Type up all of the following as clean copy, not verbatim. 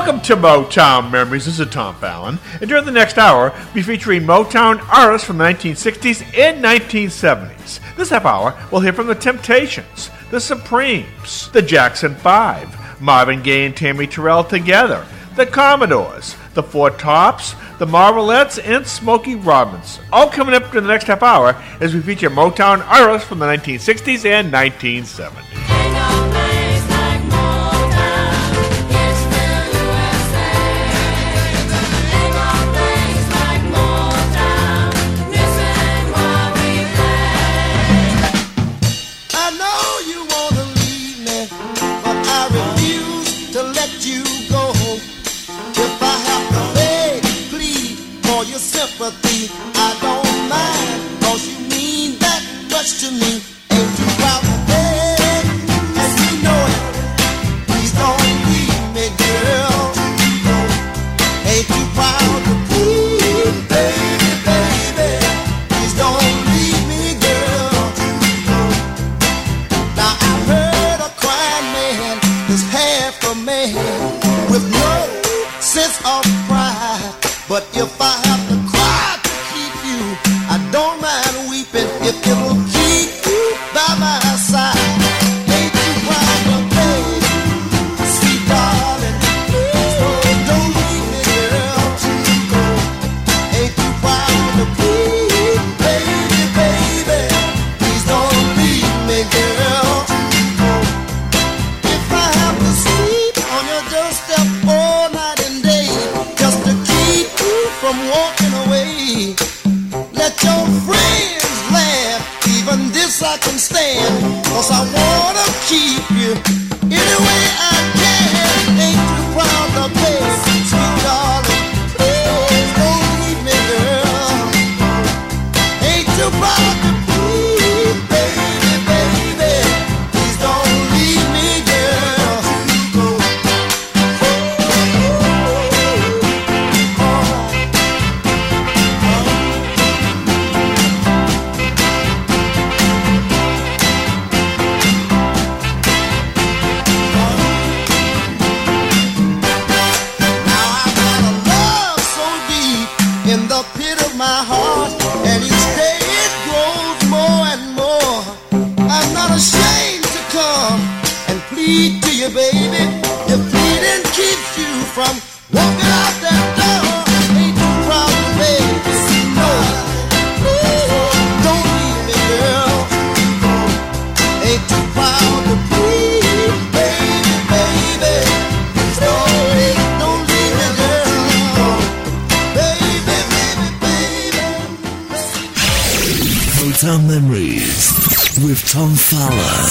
Welcome to Motown Memories. This is Tom Fallon. And during the next hour, we'll be featuring Motown artists from the 1960s and 1970s. This half hour, we'll hear from the Temptations, the Supremes, the Jackson 5, Marvin Gaye and Tammy Terrell together, the Commodores, the Four Tops, the Marvelettes, and Smokey Robinson. All coming up in the next half hour as we feature Motown artists from the 1960s and 1970s. Sympathy, I don't mind, 'cause you mean that much to me. Ain't too proud to beg, and you know it. Please don't leave me, girl. Ain't too proud to plead, baby, baby. Please don't leave me, girl. Now I've heard a crying man is half a man with no sense of pride. But if I have to cry to keep you, I don't mind weeping if it'll keep you by my side. Ain't you proud of me, sweet darling? Please don't leave me, girl. Ain't you proud of me, baby, baby? Please don't leave me, girl. If I have to sleep on your doorstep all night and day, just to keep from walking away, let your friends laugh, even this I can stand, 'cause I wanna keep you any way I can. Ain't too proud to beg, sweet darling, please don't leave me, girl. Ain't too proud to plead, baby, baby, please don't leave me, girl. In the pit of my heart, and each day it grows more and more. I'm not ashamed to come and plead to you, baby. Your pleading keeps you from walking out that door. Ain't too proud to beg, no. Don't leave me, girl. Ain't too proud to plead, baby, baby. Don't leave me, girl. Motown Memories with Tom Fallon.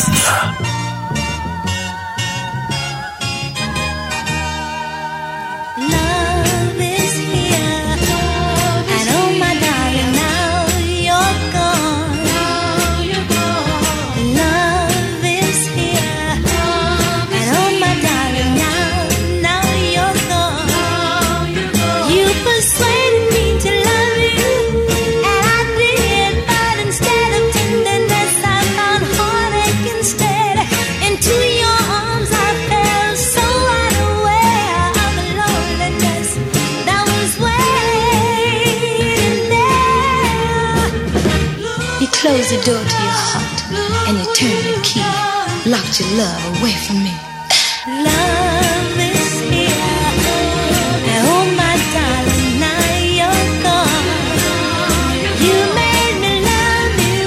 Love is here, and oh my darling, now you're gone. Love is here, and oh my darling, now you're gone. You persuaded me to love you, and I did, but instead of tenderness, I found heartache instead. Into your arms I fell, so unaware of the loneliness that was waiting there. You closed the door to your heart, and you turned the key, locked your love away from me. Love is here, and oh my darling, now you're gone. You made me love you,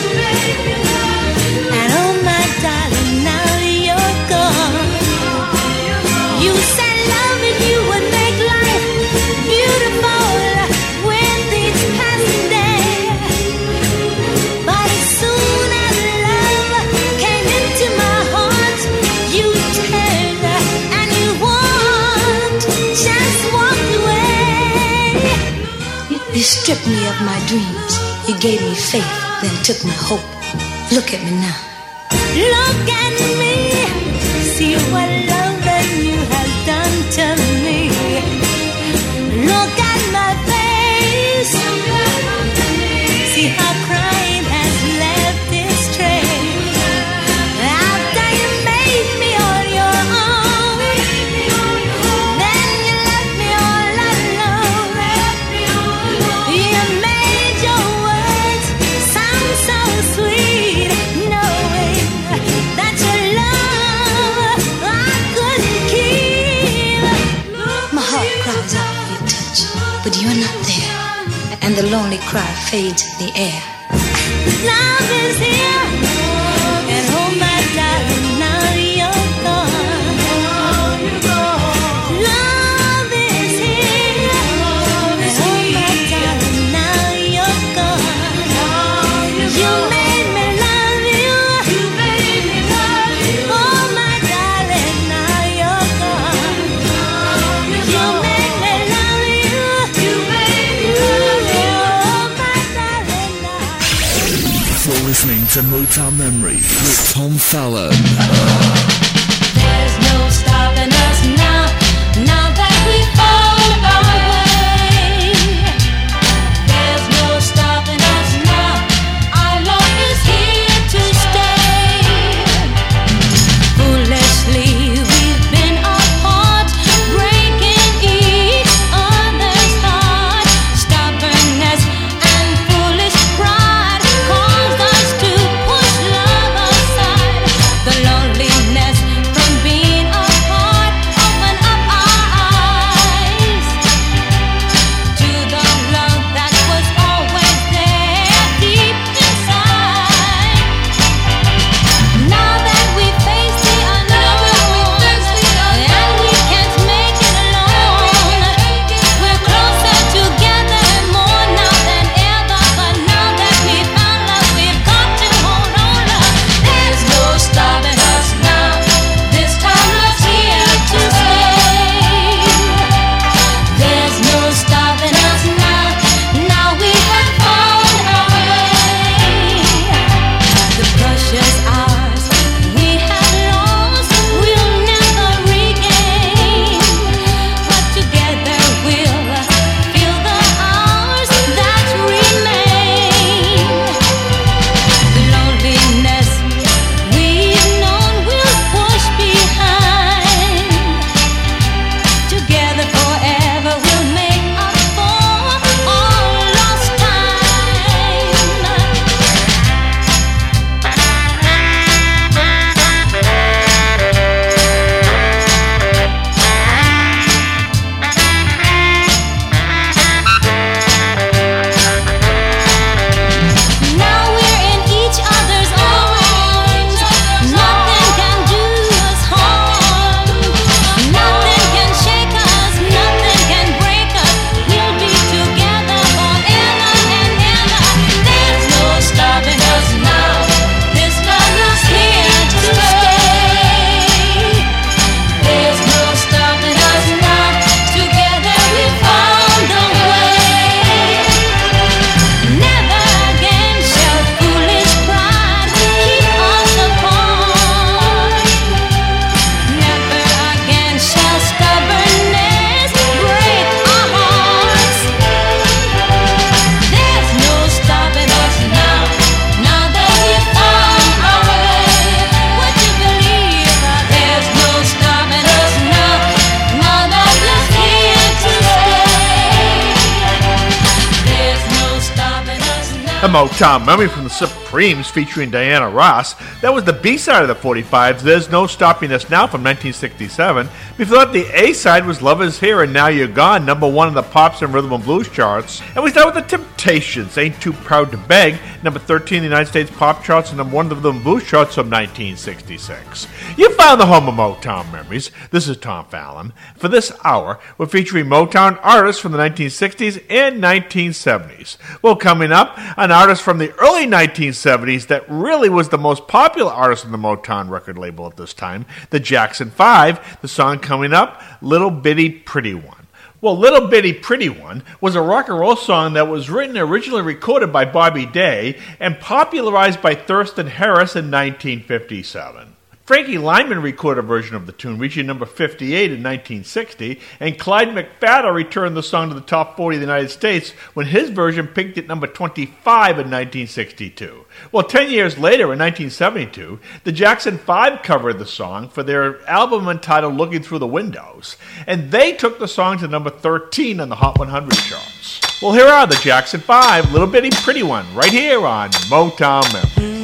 and oh my darling, now you're gone. You said loving you would make life beautiful with each passing day. But as soon as love came into my heart, you turned and you walked, just walked away. You stripped me of my dreams. You gave me faith, then took my hope. Look at me now. Look at me. See what love that you have done to me. Look at my face. See how crime has left its trace. After you made me on your own, then and the lonely cry fades in the air. Love is here, and oh my darling, now you're gone. Love is here, and oh my darling, now you're gone. You made me love you. Oh my darling, now you're gone. You made me love you. Oh my darling, now. You're listening to Motown Memories with Tom Fallon. There's no stopping us now, now that we found our way. There's no stopping us now, our love is here to stay. Foolishly we've been apart, breaking each other's heart. Stubbornness and foolish pride caused us to push love aside. The loneliness from being apart opened up our eyes to the love that was always there deep inside. Now that we face the unknown and we can't make it alone, we're closer together and more now than ever. But now that we found love, we've got to hold on, love. There's no stopping us now. This time love's here to stay. There's no stopping us now. Now we have found our way. The precious hours we have lost, we'll never regain. But together we'll fill the hours that remain. The loneliness we've known we'll push behind. Together forever we'll make up for all lost time. Now we're in each other's arms. Nothing can do us harm. Nothing can shake us. Nothing can break us. We'll be together forever and ever. There's no stopping us now. This love is here to stay. There's no stopping us now. Together we found a way. Never again shall foolish pride keep us apart. Never again shall stubbornness break our hearts. There's no stopping us now, now that we found our way. Would you believe there's no stopping us now, now that we're here to stay. There's no stopping us now. A Motown memory from the Supremes featuring Diana Ross. That was the B-side of the 45's There's No Stopping Us Now from 1967. Before that, the A-side was Love Is Here and Now You're Gone, number one in the Pops and Rhythm and Blues charts. And we start with the Temptations, Ain't Too Proud to Beg, number 13 in the United States pop charts and number one in the Rhythm and Blues charts from 1966. You found the home of Motown memories. This is Tom Fallon. For this hour, we're featuring Motown artists from the 1960s and 1970s. Well, coming up, an artist from the early 1970s that really was the most popular artist on the Motown record label at this time, the Jackson 5. The song coming up, Little Bitty Pretty One. Well, Little Bitty Pretty One was a rock and roll song that was written and originally recorded by Bobby Day and popularized by Thurston Harris in 1957. Frankie Lyman recorded a version of the tune, reaching number 58 in 1960, and Clyde McPhatter returned the song to the top 40 of the United States when his version peaked at number 25 in 1962. Well, 10 years later, in 1972, the Jackson 5 covered the song for their album entitled Looking Through the Windows, and they took the song to number 13 on the Hot 100 charts. Well, here are the Jackson 5, Little Bitty Pretty One, right here on Motown Memories.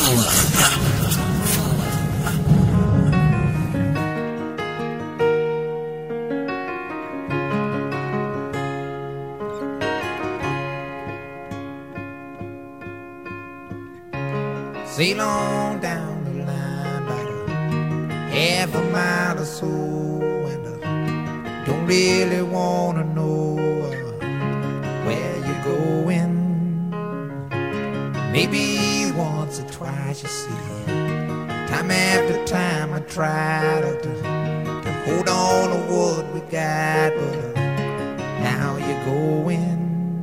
Fallon. Sail on down the line about a half a mile or so, and don't really wanna know where you're going. Maybe once or twice, you see, time after time I try to hold on to what we got, but now you're going.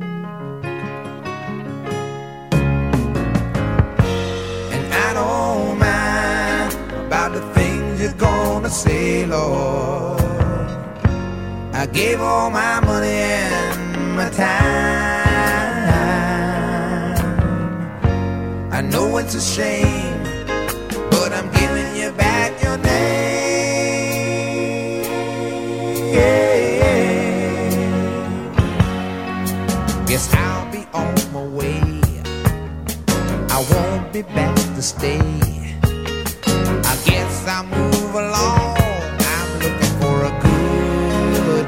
I don't mind about the things you're gonna say, Lord. I gave all my money and my time. I know it's a shame, but I'm giving you back your name. Guess I'll be on my way. I won't be back to stay. I guess I'll move along. I'm looking for a good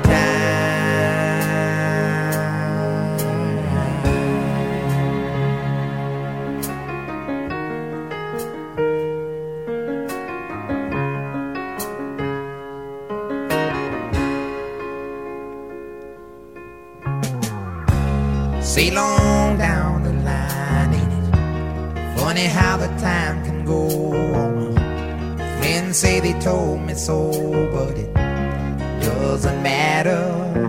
time. Sail on down the line, ain't it funny how the time can go on? Friends say they told me so, but it doesn't matter.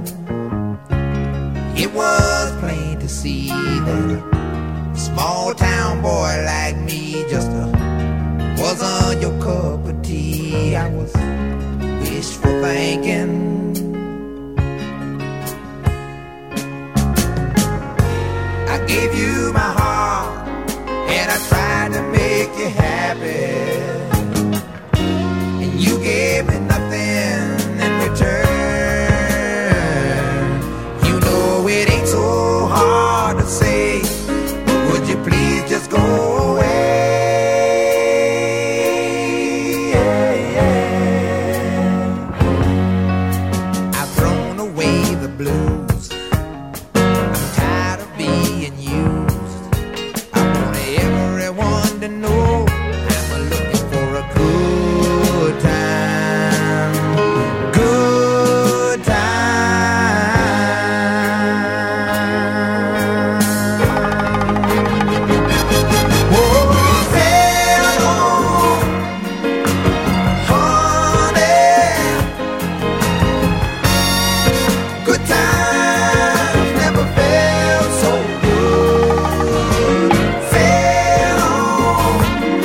It was plain to see that a small town boy like me just wasn't your cup of tea. I was wishful thinking. I gave you my heart and I tried to make you happy, and you gave me nothing in return. You know it ain't so hard to say, would you please just go away? I've thrown away the blues. I'm tired of being used. I want everyone to know I'm looking for a good time. Good time. Oh, sail on, honey. Good times never felt so good. Sail on,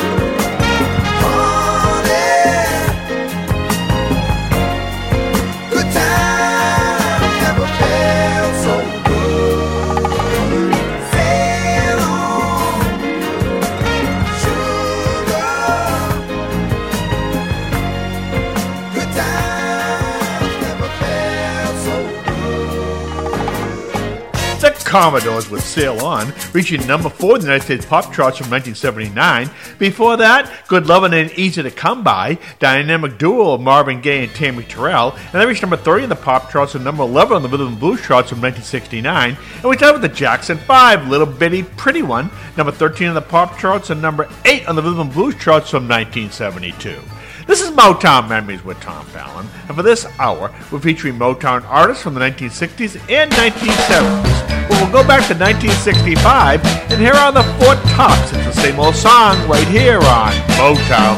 honey. Good times never felt so good. Sail on, sugar. Good times never felt so good. The Commodores with Sail On, reaching number 4 in the United States pop charts from 1979. Before that, Good Lovin' Ain't Easy to Come By, dynamic duo of Marvin Gaye and Tammy Terrell, and they reached number 30 in the pop charts and number 11 on the Rhythm and Blues charts from 1969. And we tied with the Jackson 5, Little Bitty Pretty One, number 13 in the pop charts and number 8 on the Rhythm and Blues charts from 1972. This is Motown Memories with Tom Fallon, and for this hour, we're featuring Motown artists from the 1960s and 1970s. Well, we'll go back to 1965, and here are the 4 tops. It's the same old song right here on Motown.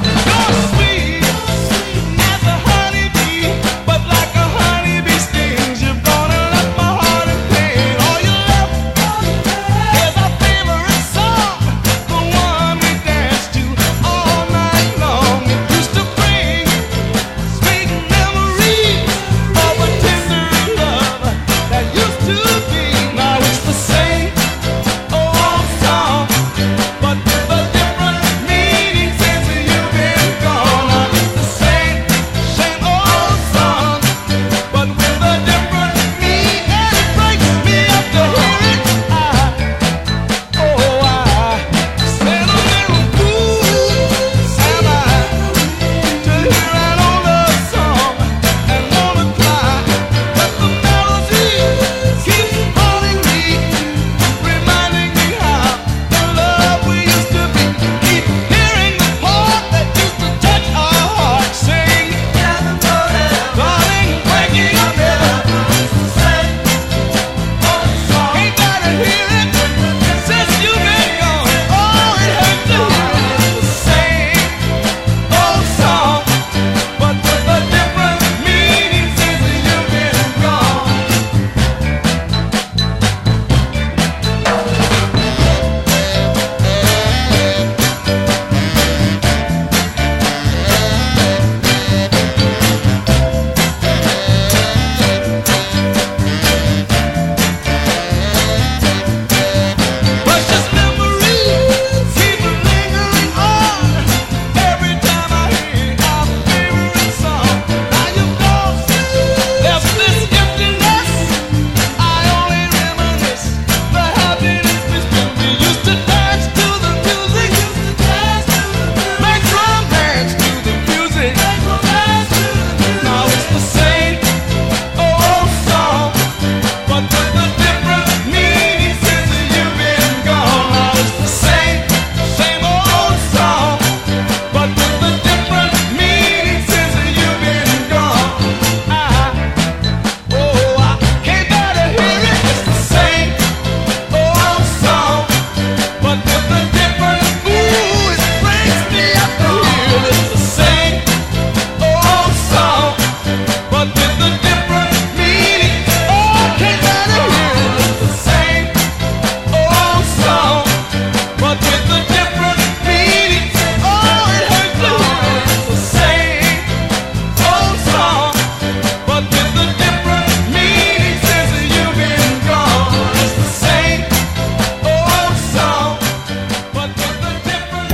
But with a different meaning since you've been gone.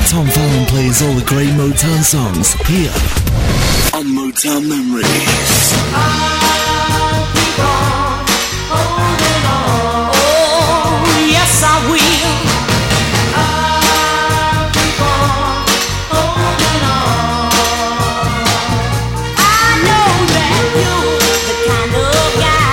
Tom Fallon plays all the great Motown songs here on Motown Memories. Oh, yes, I will. I'll keep on holding on. I know that you're the kind of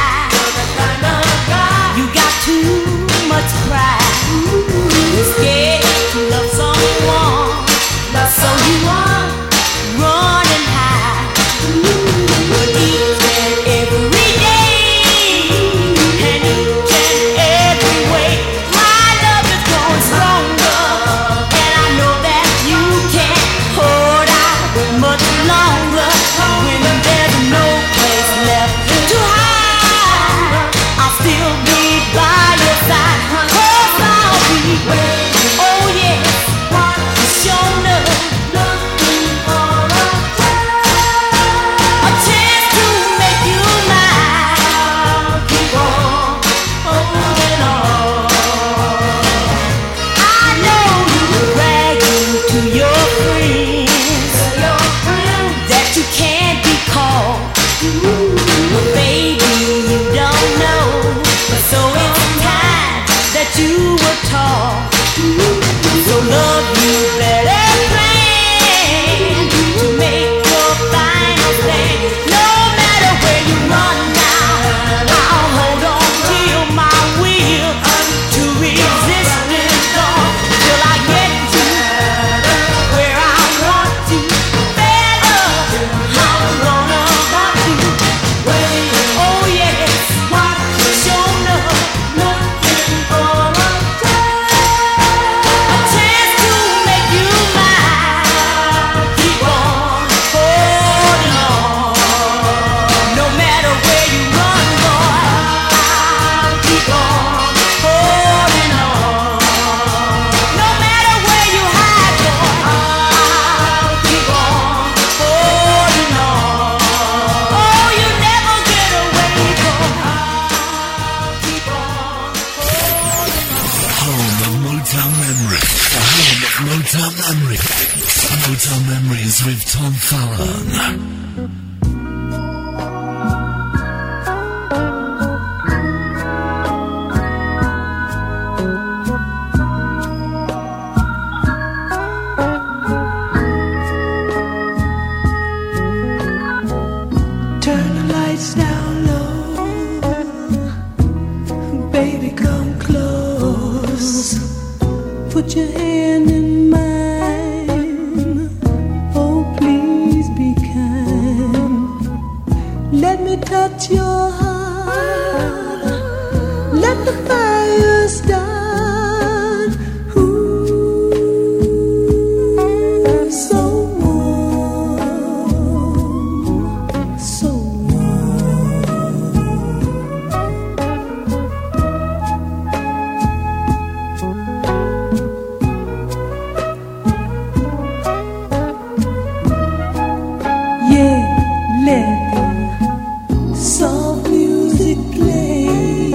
guy, you got too much pride. You're scared to love someone, so you are running high. But each and every day, and each and every way, my love is growing stronger, and I know that you can't hold out much longer. When there's no place left to hide, I'll still be by your side. 'Cause I'll be, oh yes, sure enough, looking for a chance to make you mine. I'll keep on holding on. I know you're bragging to your friends that you can't be called, but baby, you don't know. So it's time that you were taught. So love, you better plan to make your final stand. No matter where you run now, I'll hold on till my will to resist is gone, till I get to where I want to. Better, I'm gonna want to. Oh yes, sure enough, looking for a chance to make you mine. Keep on holding on. No matter where you run, boy, I'll keep on holding on. No matter where you hide, boy, I'll keep on holding on. Oh, you never get away, boy. I'll keep on Home of Motown Memories. The home of Motown Memories. Motown Memories with Tom Fallon. Turn the lights down low, baby, come close. Put your hand in mine. Oh, please be kind. Let me touch your heart. Let the fire start. Ooh, so warm, so yeah, let the soft music play.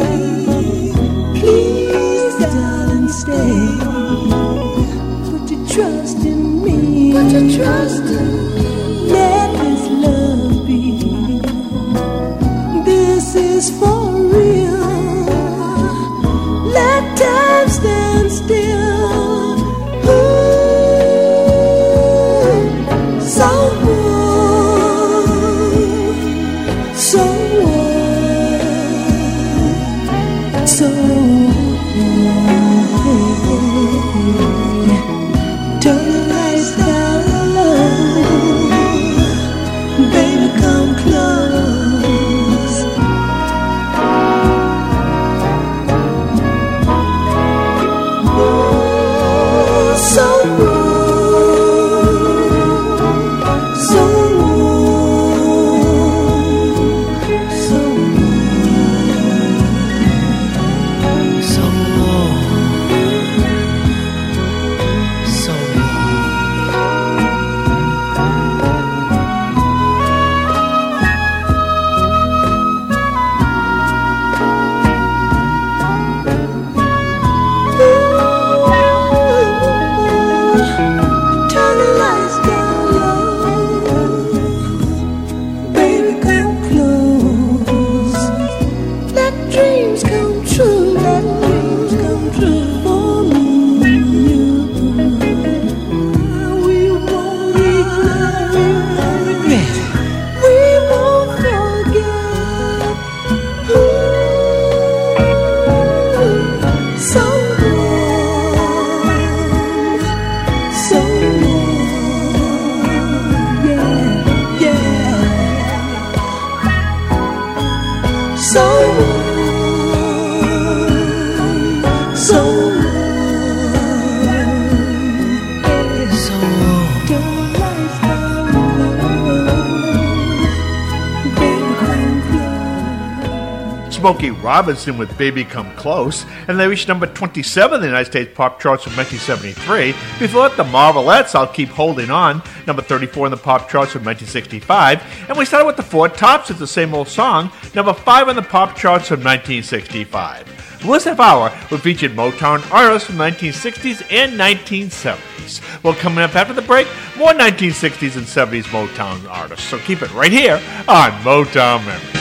Please, darling, stay. Put your trust in me. Put your trust in me. Let this love be. This is for real. Let time stand still. Ooh, so warm, so warm, so warm. Turn the lights down low, baby, come close. Ooh, so warm, so warm, so warm, so warm, so warm. Ooh. lights down low. Baby, come close. Let dreams come true. Let dreams come true for me and you. We won't regret. We won't forget. Smokey Robinson with Baby Come Close, and they reached number 27 in the United States pop charts in 1973. Before that, the Marvelettes, I'll Keep Holding On, number 34 in the pop charts in 1965. And we started with the Four Tops, it's the same old song, number 5 in the pop charts of 1965. This half hour, we featured Motown artists from the 1960s and 1970s. Well, coming up after the break, more 1960s and 70s Motown artists. So keep it right here on Motown Memories.